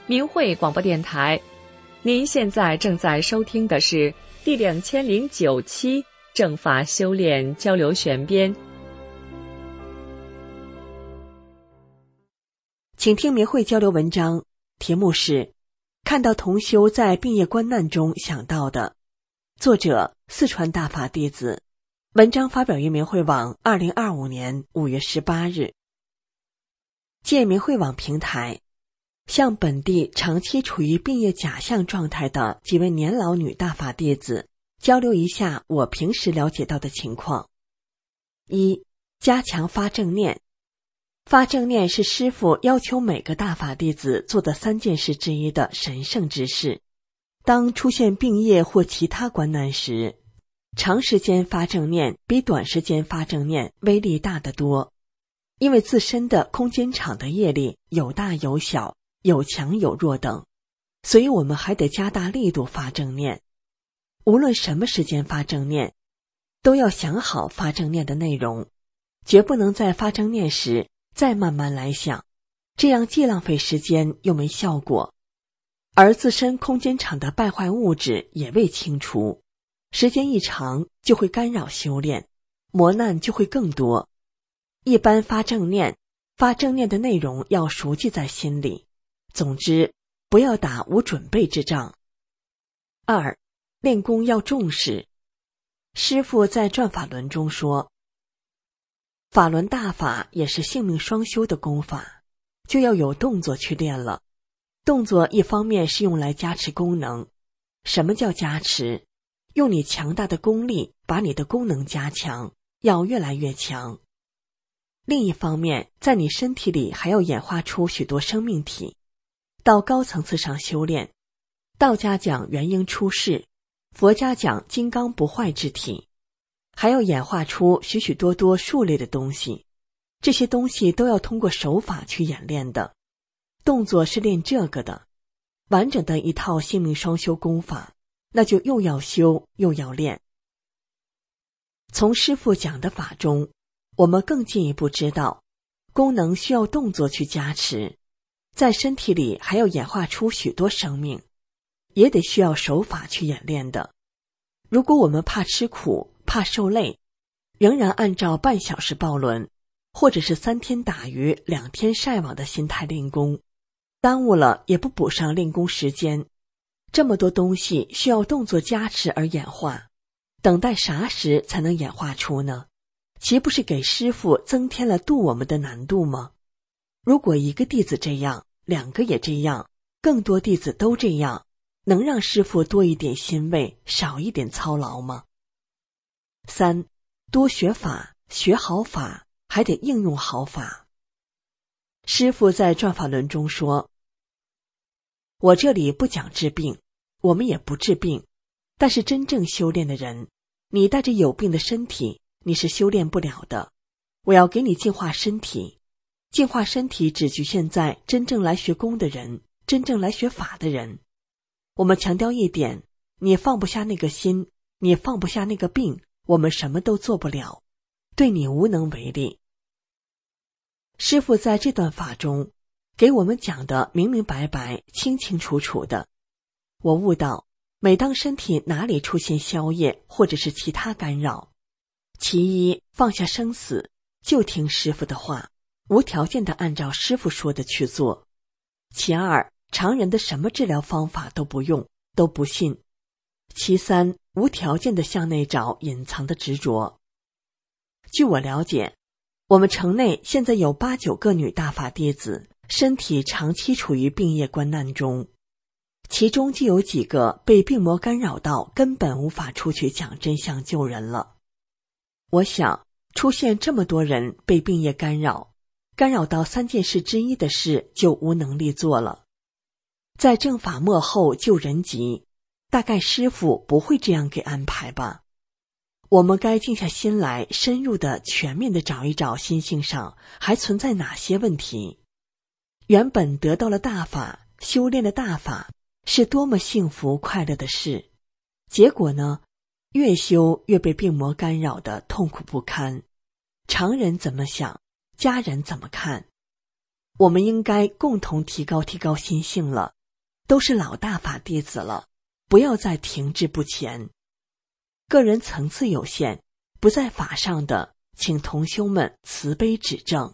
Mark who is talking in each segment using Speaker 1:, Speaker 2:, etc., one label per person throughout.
Speaker 1: 明慧广播电台。您现在正在收听的是第2009期正法修炼交流选编。
Speaker 2: 请听明慧交流文章，题目是看到同修在病业关难中想到的，作者四川大法弟子，文章发表于明慧网2025年5月18日。借明慧网平台，向本地长期处于病业假象状态的几位年老女大法弟子交流一下我平时了解到的情况。一、加强发正念。发正念是师父要求每个大法弟子做的3件事之一的神圣之事。当出现病业或其他关难时，长时间发正念比短时间发正念威力大得多，因为自身的空间场的业力有大有小，有强有弱等，所以我们还得加大力度发正念。无论什么时间发正念，都要想好发正念的内容，绝不能在发正念时再慢慢来想，这样既浪费时间又没效果，而自身空间场的败坏物质也未清除，时间一长就会干扰修炼，磨难就会更多。一般发正念的内容要熟记在心里，总之不要打无准备之仗。二、练功要重视。师父在转法轮中说，法轮大法也是性命双修的功法，就要有动作去练了。动作一方面是用来加持功能。什么叫加持？用你强大的功力把你的功能加强，要越来越强。另一方面，在你身体里还要演化出许多生命体。到高层次上修炼，道家讲元婴出世，佛家讲金刚不坏之体，还要演化出许许多多数类的东西，这些东西都要通过手法去演练的。动作是练这个的，完整的一套性命双修功法，那就又要修又要练。从师父讲的法中，我们更进一步知道，功能需要动作去加持，在身体里还要演化出许多生命，也得需要手法去演练的。如果我们怕吃苦，怕受累，仍然按照半小时抱轮，或者是3天打鱼2天晒网的心态练功，耽误了也不补上练功时间，这么多东西需要动作加持而演化，等待啥时才能演化出呢？岂不是给师父增添了度我们的难度吗？如果一个弟子这样，2个也这样，更多弟子都这样，能让师父多一点欣慰，少一点操劳吗？3. 多学法，学好法，还得应用好法。师父在转法轮中说，我这里不讲治病，我们也不治病，但是真正修炼的人，你带着有病的身体，你是修炼不了的。我要给你净化身体，净化身体只局限在真正来学功的人，真正来学法的人。我们强调一点，你放不下那个心，你放不下那个病，我们什么都做不了，对你无能为力。师父在这段法中给我们讲的明明白白，清清楚楚的。我悟到，每当身体哪里出现消业或者是其他干扰，其一，放下生死，就听师父的话，无条件的按照师父说的去做。其二，常人的什么治疗方法都不用，都不信。其三，无条件的向内找隐藏的执着。据我了解，我们城内现在有8、9个女大法弟子，身体长期处于病业关难中，其中就有几个被病魔干扰到，根本无法出去讲真相救人了。我想，出现这么多人被病业干扰到3件事之一的事就无能力做了。在正法末后救人急，大概师父不会这样给安排吧。我们该静下心来，深入的、全面的找一找心性上还存在哪些问题。原本得到了大法，修炼了大法，是多么幸福快乐的事，结果呢，越修越被病魔干扰的痛苦不堪。常人怎么想，家人怎么看？我们应该共同提高心性了， 都是老大法弟子了，不要再停滞不前。个人层次有限，不在法上的，请同修们慈悲指正。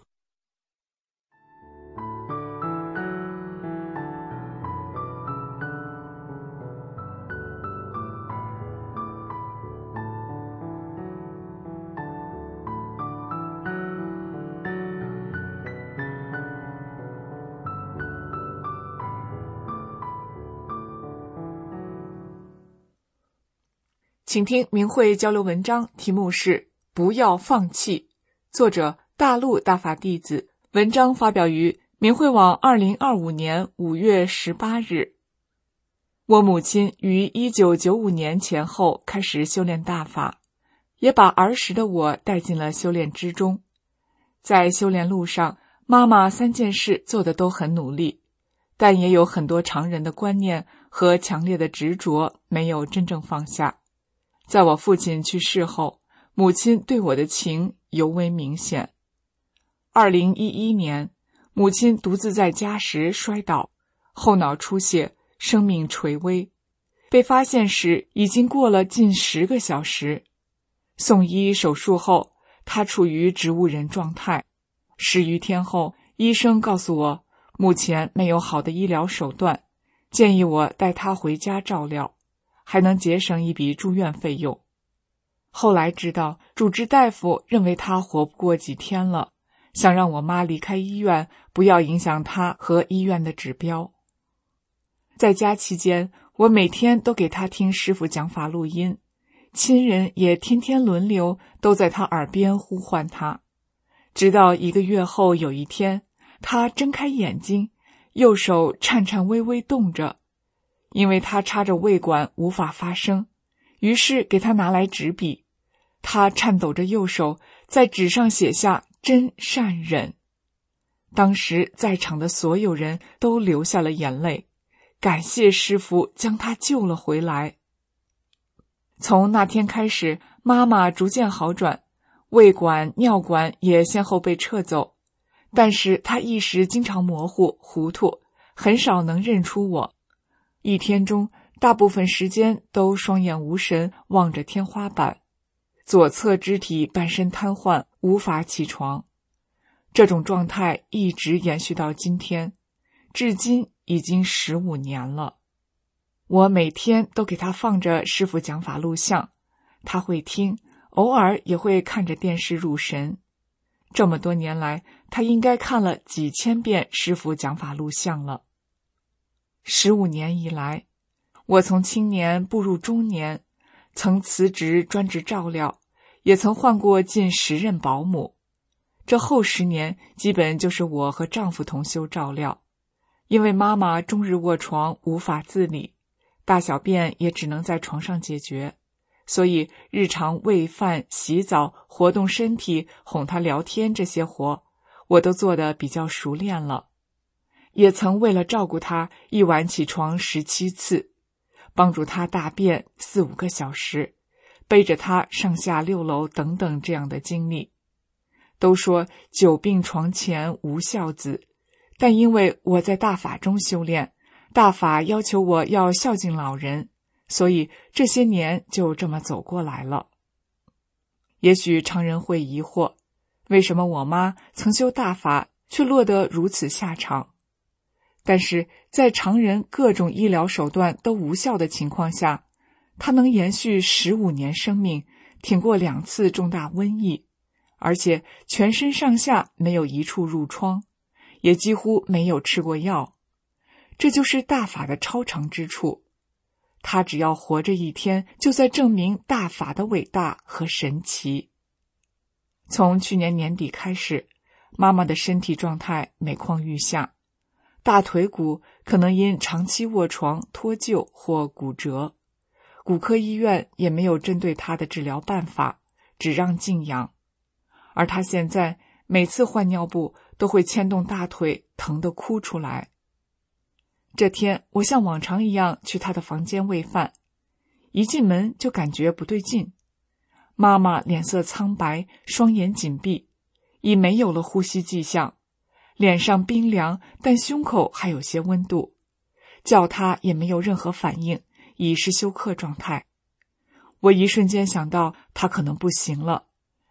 Speaker 3: 请听明慧交流文章，题目是不要放弃，作者大陆大法弟子，文章发表于明慧网2025年5月18日。我母亲于1995年前后开始修炼大法，也把儿时的我带进了修炼之中。在修炼路上，妈妈3件事做得都很努力，但也有很多常人的观念和强烈的执着没有真正放下。在我父亲去世后，母亲对我的情尤为明显。2011年，母亲独自在家时摔倒，后脑出血，生命垂危。被发现时已经过了近10个小时。送医手术后，她处于植物人状态。10余天后，医生告诉我，目前没有好的医疗手段，建议我带她回家照料，还能节省一笔住院费用。后来知道，主治大夫认为她活不过几天了，想让我妈离开医院，不要影响她和医院的指标。在家期间，我每天都给她听师父讲法录音，亲人也天天轮流都在她耳边呼唤她。直到1个月后有一天，她睁开眼睛，右手颤颤巍巍动着，因为她插着胃管无法发声，于是给她拿来纸笔。她颤抖着右手在纸上写下真善忍。当时在场的所有人都流下了眼泪，感谢师父将她救了回来。从那天开始，妈妈逐渐好转，胃管、尿管也先后被撤走，但是她意识经常模糊、糊涂，很少能认出我。一天中，大部分时间都双眼无神，望着天花板，左侧肢体半身瘫痪，无法起床。这种状态一直延续到今天，至今已经15年了。我每天都给他放着师父讲法录像，他会听，偶尔也会看着电视入神。这么多年来，他应该看了几千遍师父讲法录像了。15年以来，我从青年步入中年，曾辞职专职照料，也曾换过近10任保姆。这后10年基本就是我和丈夫同修照料，因为妈妈终日卧床无法自理，大小便也只能在床上解决，所以日常喂饭、洗澡、活动身体、哄她聊天这些活，我都做得比较熟练了。也曾为了照顾她，一晚起床17次，帮助她大便4、5个小时，背着她上下6楼等等这样的经历。都说久病床前无孝子，但因为我在大法中修炼，大法要求我要孝敬老人，所以这些年就这么走过来了。也许常人会疑惑，为什么我妈曾修大法却落得如此下场？但是在常人各种医疗手段都无效的情况下，她能延续15年生命，挺过2次重大瘟疫，而且全身上下没有一处褥疮，也几乎没有吃过药。这就是大法的超常之处。他只要活着一天，就在证明大法的伟大和神奇。从去年年底开始，妈妈的身体状态每况愈下，大腿骨可能因长期卧床脱臼或骨折，骨科医院也没有针对她的治疗办法，只让静养。而她现在每次换尿布都会牵动大腿，疼得哭出来。这天我像往常一样去她的房间喂饭，一进门就感觉不对劲。妈妈脸色苍白，双眼紧闭，已没有了呼吸迹象，脸上冰凉，但胸口还有些温度， 叫他也没有任何反应，已是休克状态。我一瞬间想到他可能不行了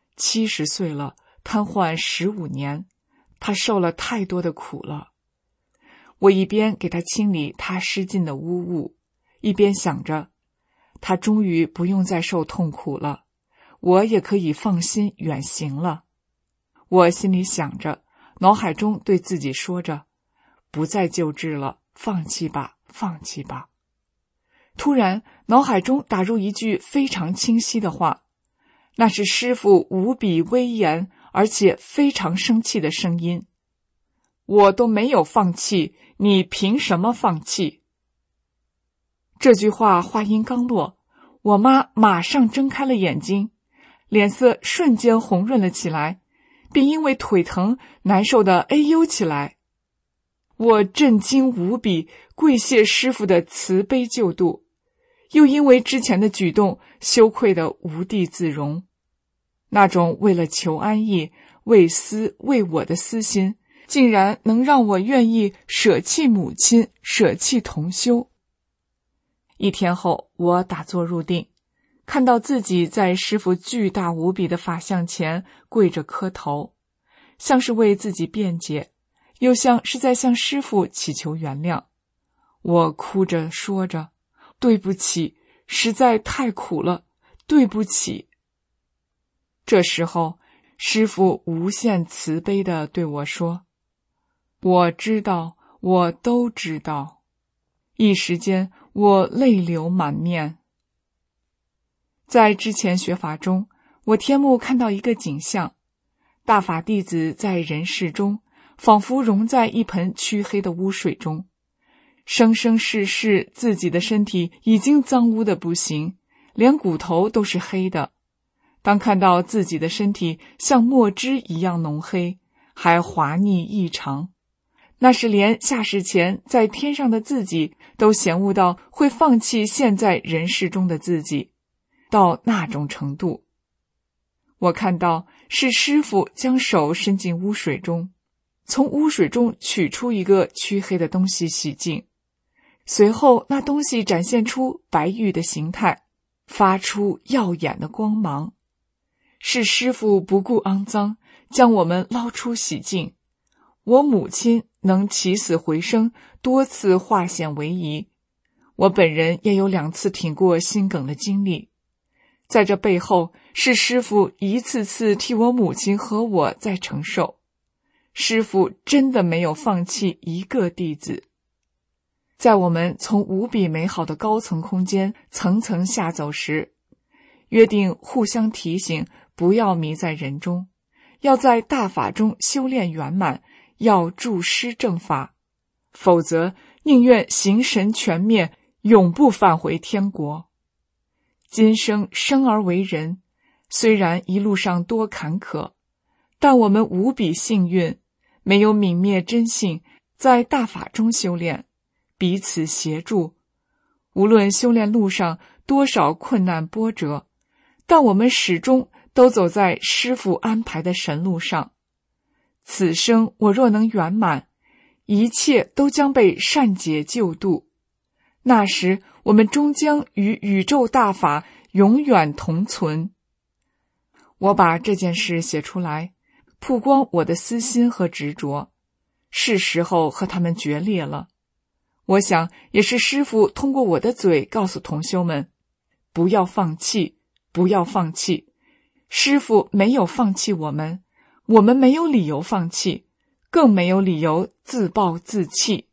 Speaker 3: ，70岁了，瘫痪15年，他受了太多的苦了。我一边给他清理他失禁的污物，一边想着，他终于不用再受痛苦了，我也可以放心远行了。我心里想着，脑海中对自己说着，不再救治了，放弃吧，放弃吧。突然，脑海中打入一句非常清晰的话，那是师父无比威严而且非常生气的声音：我都没有放弃，你凭什么放弃？这句话话音刚落，我妈马上睁开了眼睛，脸色瞬间红润了起来，并因为腿疼难受的哎呦起来。我震惊无比，跪谢师父的慈悲救度，又因为之前的举动羞愧的无地自容。那种为了求安逸、为私为我的私心，竟然能让我愿意舍弃母亲，舍弃同修。1天后，我打坐入定，看到自己在师父巨大无比的法像前跪着磕头，像是为自己辩解，又像是在向师父祈求原谅。我哭着说着，对不起，实在太苦了，对不起。这时候，师父无限慈悲地对我说，我知道，我都知道。一时间，我泪流满面。在之前学法中，我天目看到一个景象，大法弟子在人世中，仿佛融在一盆黢黑的污水中，生生世世自己的身体已经脏污的不行，连骨头都是黑的。当看到自己的身体像墨汁一样浓黑，还滑腻异常，那是连下世前在天上的自己都嫌恶到会放弃现在人世中的自己，到那种程度。我看到是师父将手伸进污水中，从污水中取出一个黢黑的东西洗净，随后那东西展现出白玉的形态，发出耀眼的光芒。是师父不顾肮脏，将我们捞出洗净。我母亲能起死回生，多次化险为夷。我本人也有2次挺过心梗的经历。在这背后，是师父一次次替我母亲和我在承受。师父真的没有放弃一个弟子。在我们从无比美好的高层空间层层下走时，约定互相提醒，不要迷在人中，要在大法中修炼圆满，要助师正法，否则宁愿形神全灭，永不返回天国。今生生而为人，虽然一路上多坎坷，但我们无比幸运，没有泯灭真性，在大法中修炼，彼此协助。无论修炼路上多少困难波折，但我们始终都走在师父安排的神路上。此生我若能圆满，一切都将被善解救度。那时我们终将与宇宙大法永远同存。我把这件事写出来，曝光我的私心和执着，是时候和他们决裂了。我想也是师父通过我的嘴告诉同修们，不要放弃，不要放弃。师父没有放弃我们，我们没有理由放弃，更没有理由自暴自弃。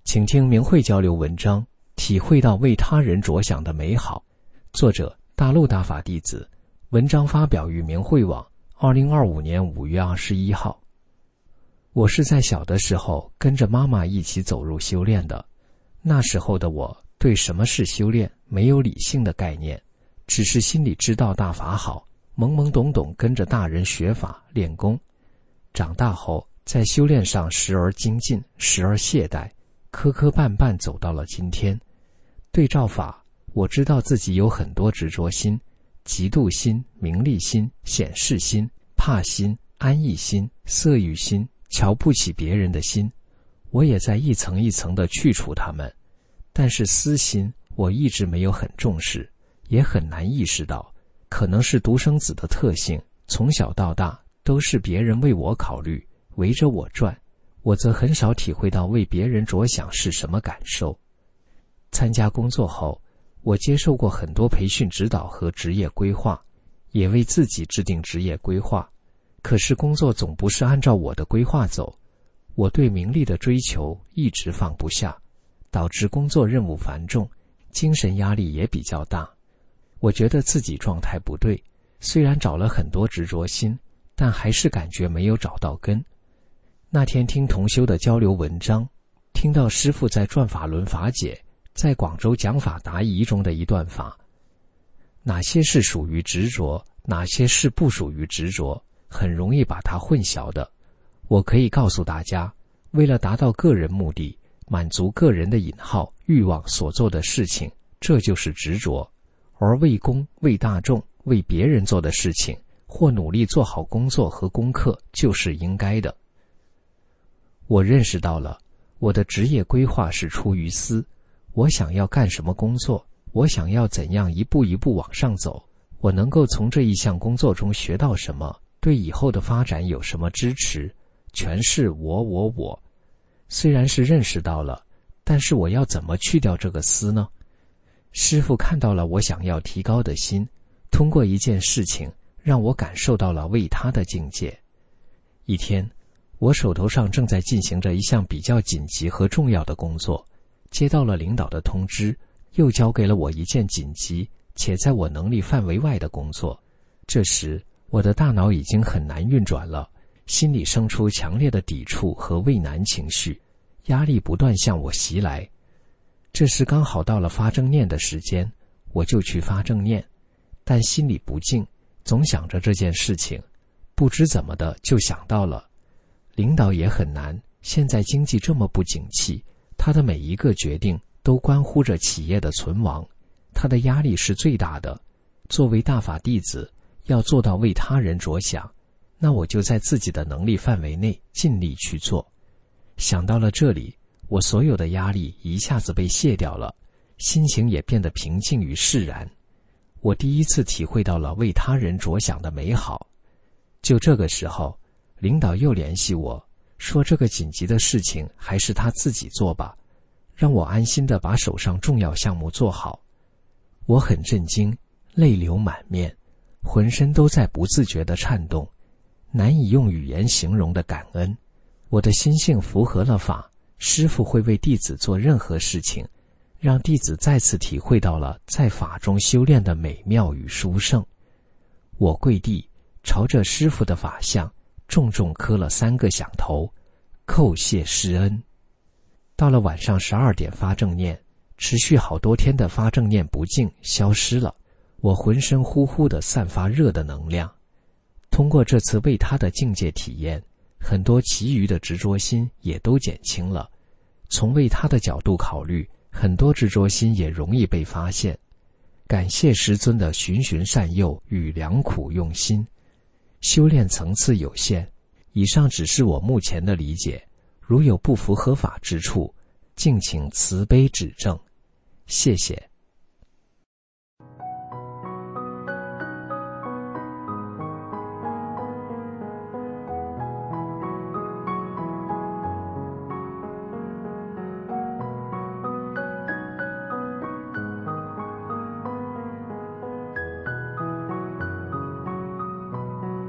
Speaker 4: 请听明慧交流文章，体会到为他人着想的美好。作者大陆大法弟子，文章发表于明慧网2025年5月21号。我是在小的时候跟着妈妈一起走入修炼的，那时候的我对什么是修炼没有理性的概念，只是心里知道大法好，懵懵懂懂跟着大人学法练功。长大后在修炼上时而精进，时而懈怠，磕磕绊绊走到了今天。对照法，我知道自己有很多执着心、嫉妒心、名利心、显示心、怕心、安逸心、色欲心、瞧不起别人的心，我也在一层一层地去除它们。但是私心我一直没有很重视，也很难意识到，可能是独生子的特性，从小到大都是别人为我考虑，围着我转，我则很少体会到为别人着想是什么感受。参加工作后，我接受过很多培训指导和职业规划，也为自己制定职业规划。可是工作总不是按照我的规划走，我对名利的追求一直放不下，导致工作任务繁重，精神压力也比较大。我觉得自己状态不对，虽然找了很多执着心，但还是感觉没有找到根。那天听同修的交流文章，听到师父在转法轮法解在广州讲法答疑中的一段法，哪些是属于执着，哪些是不属于执着，很容易把它混淆的。我可以告诉大家，为了达到个人目的，满足个人的引号欲望所做的事情，这就是执着。而为公、为大众、为别人做的事情，或努力做好工作和功课，就是应该的。我认识到了，我的职业规划是出于私，我想要干什么工作，我想要怎样一步一步往上走，我能够从这一项工作中学到什么，对以后的发展有什么支持，全是我。虽然是认识到了，但是我要怎么去掉这个私呢？师父看到了我想要提高的心，通过一件事情让我感受到了为他的境界。一天，我手头上正在进行着一项比较紧急和重要的工作，接到了领导的通知，又交给了我一件紧急且在我能力范围外的工作。这时，我的大脑已经很难运转了，心里生出强烈的抵触和畏难情绪，压力不断向我袭来。这时刚好到了发正念的时间，我就去发正念，但心里不静，总想着这件事情，不知怎么的就想到了，领导也很难，现在经济这么不景气，他的每一个决定都关乎着企业的存亡，他的压力是最大的。作为大法弟子，要做到为他人着想，那我就在自己的能力范围内尽力去做。想到了这里，我所有的压力一下子被卸掉了，心情也变得平静与释然。我第一次体会到了为他人着想的美好。就这个时候，领导又联系我，说这个紧急的事情还是他自己做吧，让我安心地把手上重要项目做好。我很震惊，泪流满面，浑身都在不自觉地颤动，难以用语言形容的感恩。我的心性符合了法，师父会为弟子做任何事情，让弟子再次体会到了在法中修炼的美妙与殊胜。我跪地，朝着师父的法像重重磕了3个响头，叩谢师恩。到了晚上12点发正念，持续好多天的发正念不净消失了，我浑身呼呼地散发热的能量。通过这次为他的境界体验，很多其余的执着心也都减轻了。从为他的角度考虑，很多执着心也容易被发现。感谢师尊的循循善诱与良苦用心。修炼层次有限，以上只是我目前的理解，如有不符合法之处，敬请慈悲指正。谢谢。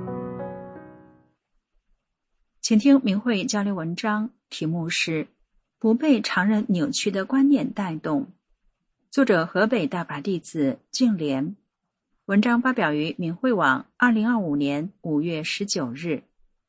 Speaker 5: 请听明慧交流文章，题目是不被常人扭曲的观念带动。作者河北大法弟子净莲，文章发表于明慧网2025年5月19日。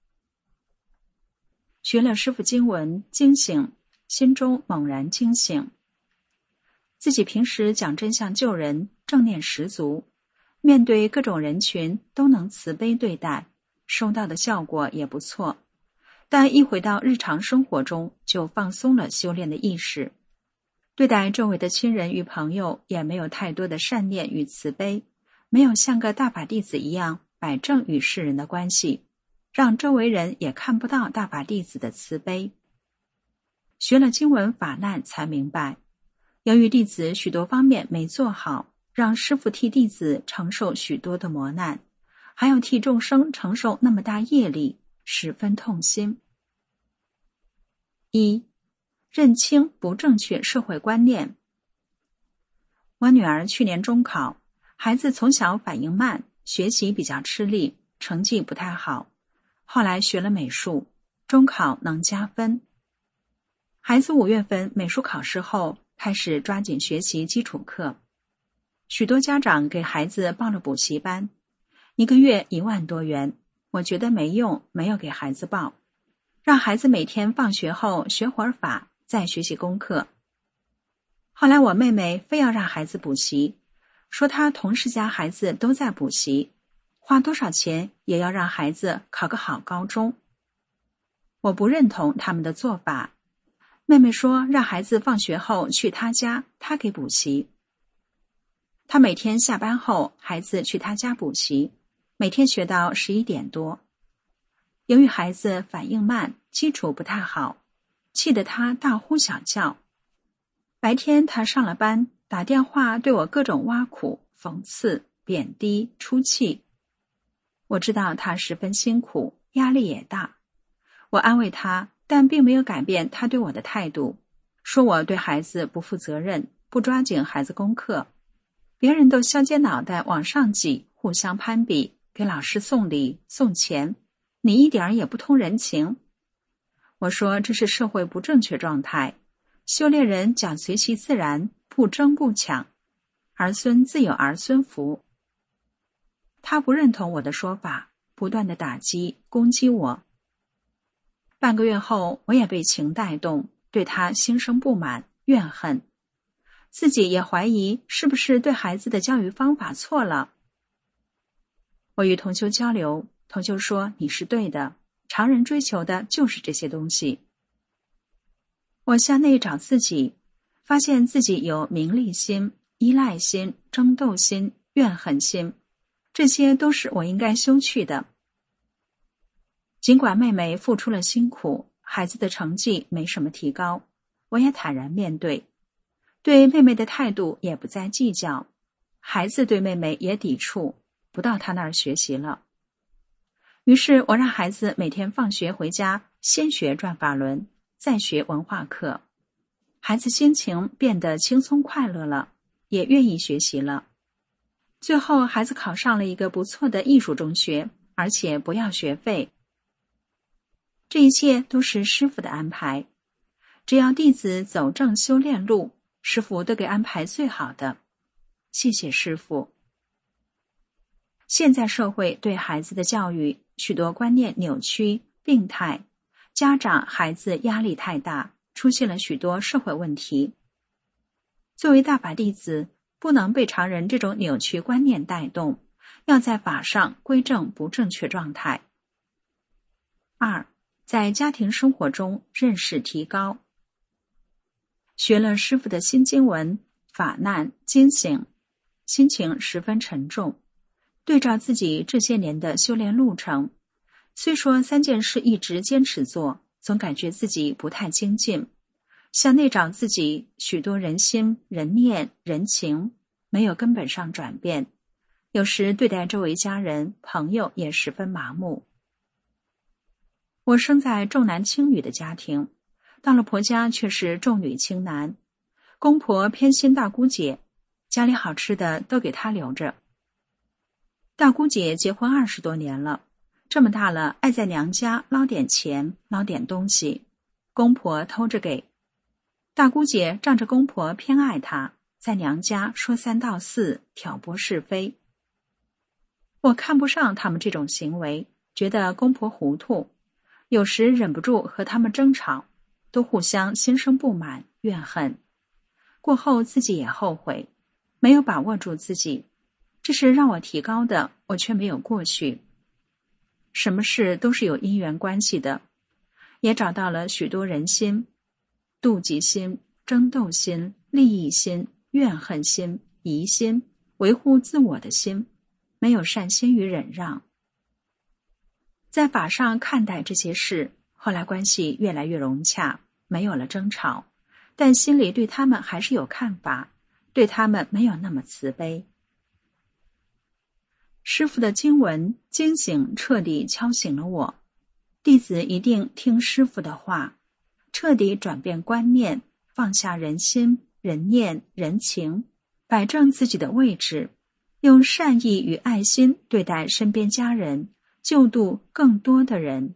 Speaker 5: 学了师父经文，惊醒，心中猛然惊醒。自己平时讲真相救人，正念十足，面对各种人群都能慈悲对待，收到的效果也不错。但一回到日常生活中，就放松了修炼的意识，对待周围的亲人与朋友也没有太多的善念与慈悲，没有像个大法弟子一样摆正与世人的关系，让周围人也看不到大法弟子的慈悲。学了经文法难才明白，由于弟子许多方面没做好，让师父替弟子承受许多的磨难，还要替众生承受那么大业力，十分痛心。1. 认清不正确社会观念。我女儿去年中考，孩子从小反应慢，学习比较吃力，成绩不太好，后来学了美术，中考能加分。孩子5月份美术考试后，开始抓紧学习基础课。许多家长给孩子报了补习班，1个月1万多元，我觉得没用，没有给孩子报，让孩子每天放学后学会儿法，再学习功课。后来我妹妹非要让孩子补习，说她同事家孩子都在补习，花多少钱也要让孩子考个好高中。我不认同他们的做法。妹妹说让孩子放学后去她家，她给补习。她每天下班后，孩子去她家补习，每天学到11点多。由于孩子反应慢，基础不太好，气得她大呼小叫。白天她上了班，打电话对我各种挖苦、讽刺、贬低、出气。我知道她十分辛苦，压力也大。我安慰她，但并没有改变她对我的态度，说我对孩子不负责任，不抓紧孩子功课。别人都削尖脑袋往上挤，互相攀比，给老师送礼送钱，你一点儿也不通人情。我说这是社会不正确状态，修炼人讲随其自然，不争不抢，儿孙自有儿孙福。他不认同我的说法，不断的打击攻击我。半个月后，我也被情带动，对他心生不满怨恨，自己也怀疑是不是对孩子的教育方法错了。我与同修交流，同修说你是对的，常人追求的就是这些东西。我向内找自己，发现自己有名利心、依赖心、争斗心、怨恨心，这些都是我应该修去的。尽管妹妹付出了辛苦，孩子的成绩没什么提高，我也坦然面对，对妹妹的态度也不再计较，孩子对妹妹也抵触，不到她那儿学习了。于是我让孩子每天放学回家先学转法轮，再学文化课，孩子心情变得轻松快乐了，也愿意学习了。最后孩子考上了一个不错的艺术中学，而且不要学费。这一切都是师父的安排，只要弟子走正修炼路，师父都给安排最好的。谢谢师父。现在社会对孩子的教育许多观念扭曲、病态，家长、孩子压力太大，出现了许多社会问题。作为大法弟子，不能被常人这种扭曲观念带动，要在法上归正不正确状态。2. 在家庭生活中认识提高。学了师父的新经文，法难惊醒，心情十分沉重。对照自己这些年的修炼路程，虽说3件事一直坚持做，总感觉自己不太精进。向内找自己，许多人心、人念、人情没有根本上转变，有时对待周围家人、朋友也十分麻木。我生在重男轻女的家庭，到了婆家却是重女轻男。公婆偏心大姑姐，家里好吃的都给她留着。大姑姐结婚20多年了，这么大了爱在娘家捞点钱，捞点东西，公婆偷着给。 大姑姐仗着公婆偏爱她，在娘家说三道四，挑拨是非。我看不上他们这种行为，觉得公婆糊涂，有时忍不住和他们争吵，都互相心生不满怨恨。过后自己也后悔，没有把握住自己，这是让我提高的，我却没有过去。什么事都是有因缘关系的，也找到了许多人心，妒忌心、争斗心、利益心、怨恨心、疑心、维护自我的心，没有善心与忍让。在法上看待这些事，后来关系越来越融洽，没有了争吵，但心里对他们还是有看法，对他们没有那么慈悲。师父的经文惊醒彻底敲醒了我，弟子一定听师父的话，彻底转变观念，放下人心、人念、人情，摆正自己的位置，用善意与爱心对待身边家人，救度更多的人。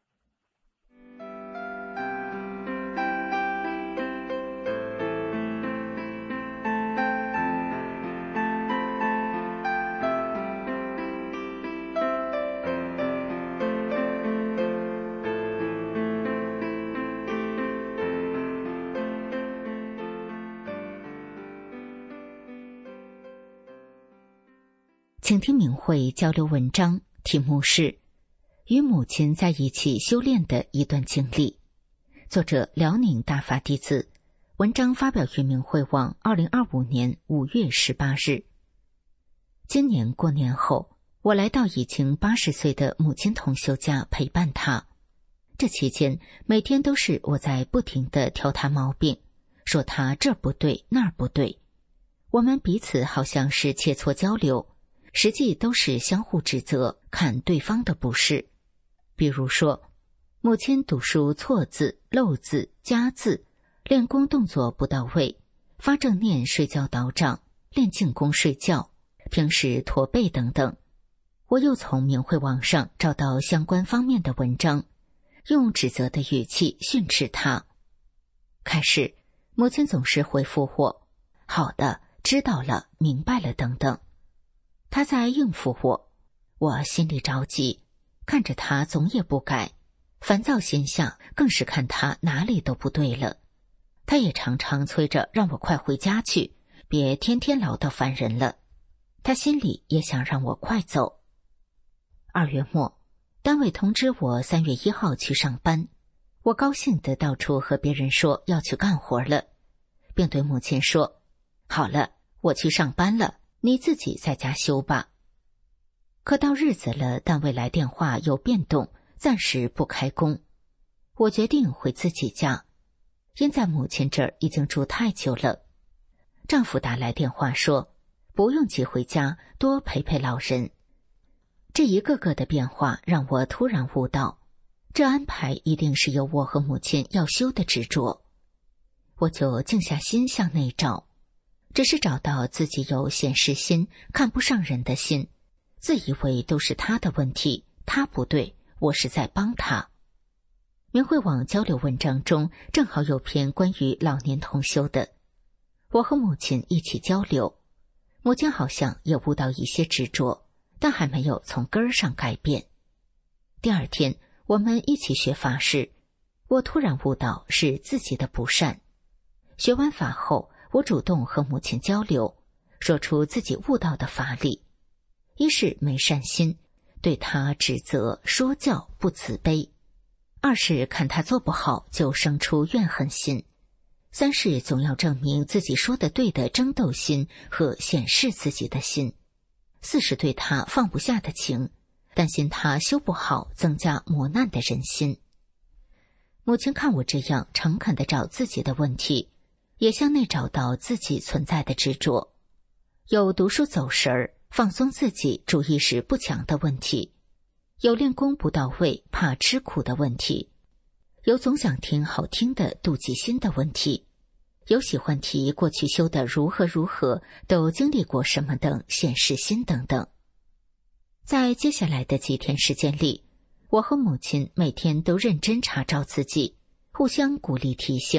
Speaker 6: 请听明慧交流文章，题目是与母亲在一起修炼的一段经历，作者辽宁大法弟子，文章发表于明慧网2025年5月18日。今年过年后，我来到已经80岁的母亲同修家陪伴她，这期间每天都是我在不停地挑她毛病，说她这儿不对那儿不对，我们彼此好像是切磋交流，实际都是相互指责，看对方的不是。比如说，母亲读书错字、漏字、加字，练功动作不到位，发正念睡觉倒账，练静功睡觉，平时驼背等等。我又从明慧网上找到相关方面的文章，用指责的语气训斥她。开始，母亲总是回复我：好的，知道了，明白了等等。他在应付我，我心里着急，看着他总也不改，烦躁心下更是看他哪里都不对了。他也常常催着让我快回家去，别天天唠叨烦人了。他心里也想让我快走。2月末，单位通知我3月1号去上班，我高兴地到处和别人说要去干活了，并对母亲说：好了，我去上班了，你自己在家休吧。可到日子了，单位来电话有变动，暂时不开工。我决定回自己家，因在母亲这儿已经住太久了。丈夫打来电话说，不用急回家，多陪陪老人。这一个个的变化让我突然悟到，这安排一定是有我和母亲要修的执着。我就静下心向内找，只是找到自己有显示心，看不上人的心，自以为都是他的问题，他不对，我是在帮他。明慧网交流文章中正好有篇关于老年同修的，我和母亲一起交流，母亲好像也悟到一些执着，但还没有从根儿上改变。第2天我们一起学法时，我突然悟到是自己的不善。学完法后，我主动和母亲交流，说出自己悟到的法理。一是没善心，对她指责说教不慈悲；二是看她做不好就生出怨恨心；三是总要证明自己说的对的争斗心和显示自己的心；四是对她放不下的情，担心她修不好增加磨难的人心。母亲看我这样诚恳地找自己的问题，也向内找到自己存在的执着，有读书走神儿放松自己主意识不强的问题，有练功不到位怕吃苦的问题，有总想听好听的妒忌心的问题，有喜欢提过去修的如何如何都经历过什么等显示心等等。在接下来的几天时间里，我和母亲每天都认真查找自己，互相鼓励提醒，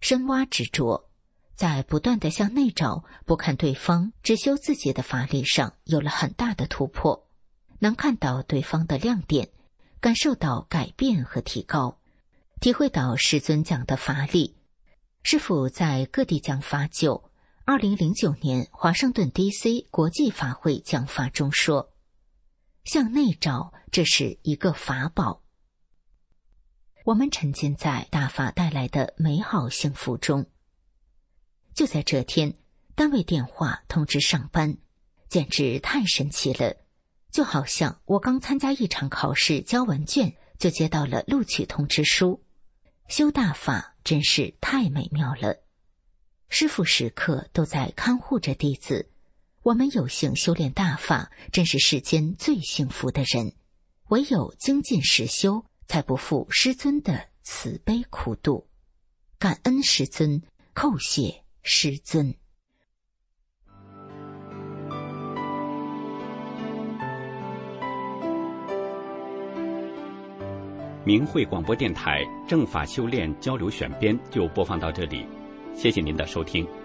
Speaker 6: 深挖执着，在不断地向内找，不看对方，只修自己的法力上有了很大的突破，能看到对方的亮点，感受到改变和提高，体会到师尊讲的法理。师父在各地讲法久，2009年华盛顿 DC 国际法会讲法中说，向内找，这是一个法宝。我们沉浸在大法带来的美好幸福中。就在这天，单位电话通知上班，简直太神奇了，就好像我刚参加一场考试交文卷，就接到了录取通知书。修大法真是太美妙了，师父时刻都在看护着弟子，我们有幸修炼大法，真是世间最幸福的人。唯有精进实修，才不负师尊的慈悲苦度。感恩师尊，叩谢师尊。
Speaker 7: 明慧广播电台正法修炼交流选编就播放到这里，谢谢您的收听。